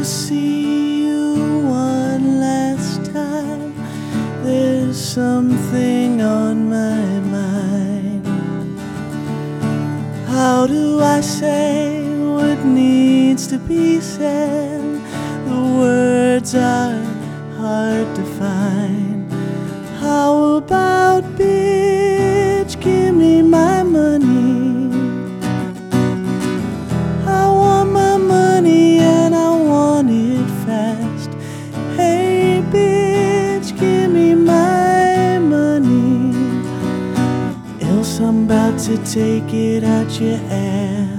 to see you one last time. There's something on my mind. How do I say what needs to be said? The words are hard to find. How about, bitch, give me my money? I want my money and I want it fast. Hey, bitch, give me my money, else I'm about to take it out your ass.